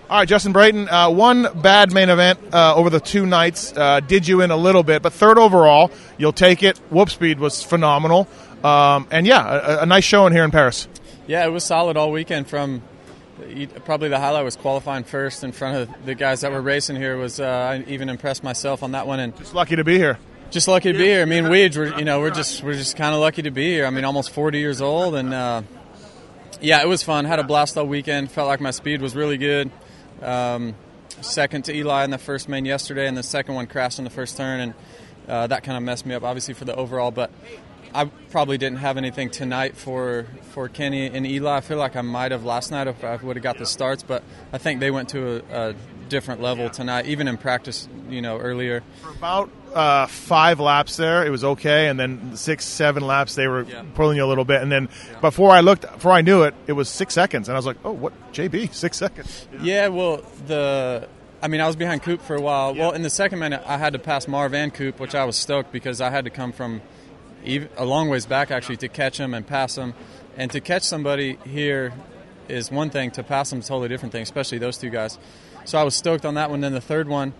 All right, Justin Brayton, one bad main event over the 2 nights did you in a little bit, but third overall, you'll take it. Whoop speed was phenomenal. And yeah, a nice showing here in Paris. Yeah, it was solid all weekend. From probably the highlight was qualifying first in front of the guys that were racing here. I even impressed myself on that one. And just lucky to be here. Just lucky to be here. I mean, we're just kind of lucky to be here. I mean, almost 40 years old, and yeah, it was fun. Had a blast all weekend. Felt like my speed was really good. Second to Eli in the first main yesterday, and the second one crashed in the first turn, and that kind of messed me up, obviously, for the overall. But I probably didn't have anything tonight for Kenny and Eli. I feel like I might have last night if I would have got the starts, but I think they went to a different level tonight, even in practice, earlier. For about 5 laps there, it was okay, and then 6, 7 laps, they were pulling you a little bit. And then before I knew it, it was 6 seconds. And I was like, oh, what, JB, 6 seconds? Yeah, well, I was behind Coop for a while. Yeah. Well, in the second minute, I had to pass Marv and Coop, which I was stoked because I had to come from a long ways back, actually, to catch him and pass him. And to catch somebody here is one thing. To pass them is a totally different thing, especially those 2 guys. So I was stoked on that one. Then the third one,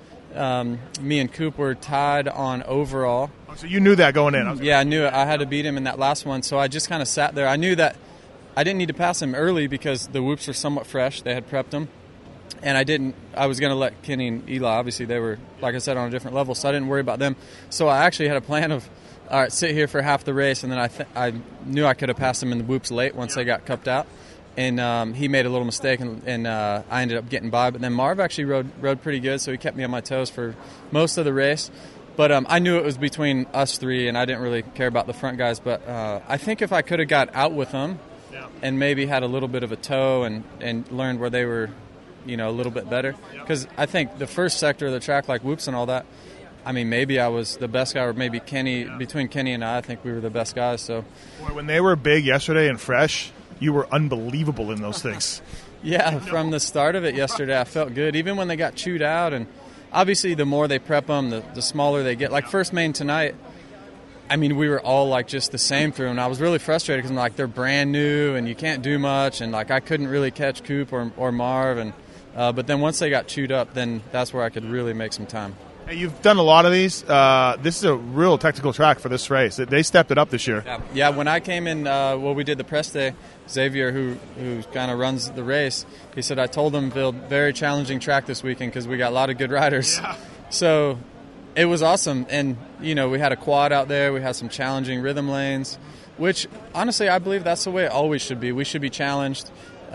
me and Coop were tied on overall. Oh, so you knew that going in? Yeah, I knew it. I had to beat him in that last one. So I just kind of sat there. I knew that I didn't need to pass him early because the whoops were somewhat fresh. They had prepped them. And I was going to let Kenny and Eli, obviously they were, like I said, on a different level, so I didn't worry about them. So I actually had a plan of, all right, sit here for half the race, and then I knew I could have passed him in the whoops late once they got cupped out. And he made a little mistake, and I ended up getting by. But then Marv actually rode pretty good, so he kept me on my toes for most of the race. But I knew it was between us 3, and I didn't really care about the front guys. But I think if I could have got out with them and maybe had a little bit of a toe and learned where they were, a little bit better. Because I think the first sector of the track, like whoops and all that, I mean, maybe I was the best guy, or maybe Kenny, between Kenny and I think we were the best guys. So, boy, when they were big yesterday and fresh, you were unbelievable in those things. Yeah, from the start of it yesterday, I felt good. Even when they got chewed out, and obviously the more they prep them, the smaller they get. Like first main tonight, I mean, we were all like just the same through, and I was really frustrated because I'm like, they're brand new, and you can't do much, and like I couldn't really catch Coop or Marv, and but then once they got chewed up, then that's where I could really make some time. Hey, you've done a lot of these. This is a real technical track for this race. They stepped it up this year. Yeah, when I came in, we did the press day, Xavier, who kind of runs the race, he said, I told them build very challenging track this weekend because we got a lot of good riders. Yeah. So it was awesome. And, we had a quad out there. We had some challenging rhythm lanes, which, honestly, I believe that's the way it always should be. We should be challenged.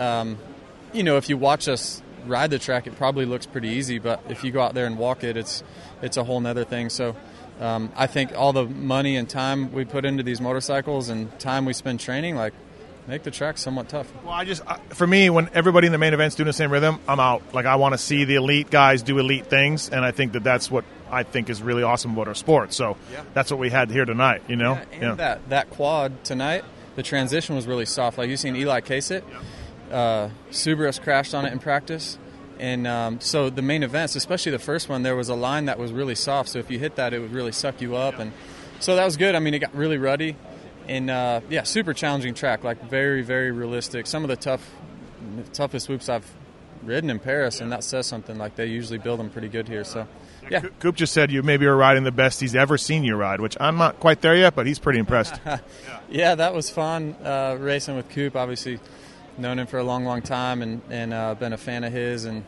If you watch us ride the track, it probably looks pretty easy, but if you go out there and walk it, it's a whole nother thing. So I think all the money and time we put into these motorcycles and time we spend training, like, make the track somewhat tough. Well, for me, when everybody in the main event's doing the same rhythm, I'm out. Like, I want to see the elite guys do elite things, and I think that's what I think is really awesome about our sport. So that's what we had here tonight, Yeah, and that quad tonight, the transition was really soft. Like, you seen Eli case it. Subarus crashed on it in practice, and so the main events, especially the first one, there was a line that was really soft, so if you hit that, it would really suck you up, and so that was good. I mean, it got really ruddy, and super challenging track, like very, very realistic. Some of the toughest whoops I've ridden in Paris, and that says something. Like, they usually build them pretty good here. So yeah, Coop just said you maybe are riding the best he's ever seen you ride, which I'm not quite there yet, but he's pretty impressed. Yeah, that was fun racing with Coop. Obviously known him for a long, long time, and been a fan of his, and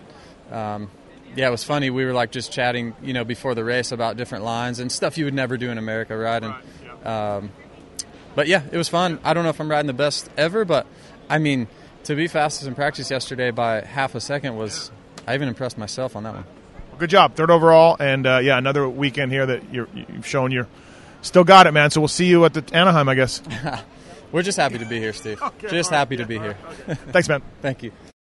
it was funny. We were like just chatting, before the race about different lines and stuff you would never do in America, right? And but yeah, it was fun. I don't know if I'm riding the best ever, but I mean, to be fastest in practice yesterday by half a second I even impressed myself on that one. Good job, third overall, and another weekend here that you've shown you're still got it, man. So we'll see you at the Anaheim, I guess. We're just happy to be here, Steve. Okay, just happy to be here. Okay. Thanks, man. Thank you.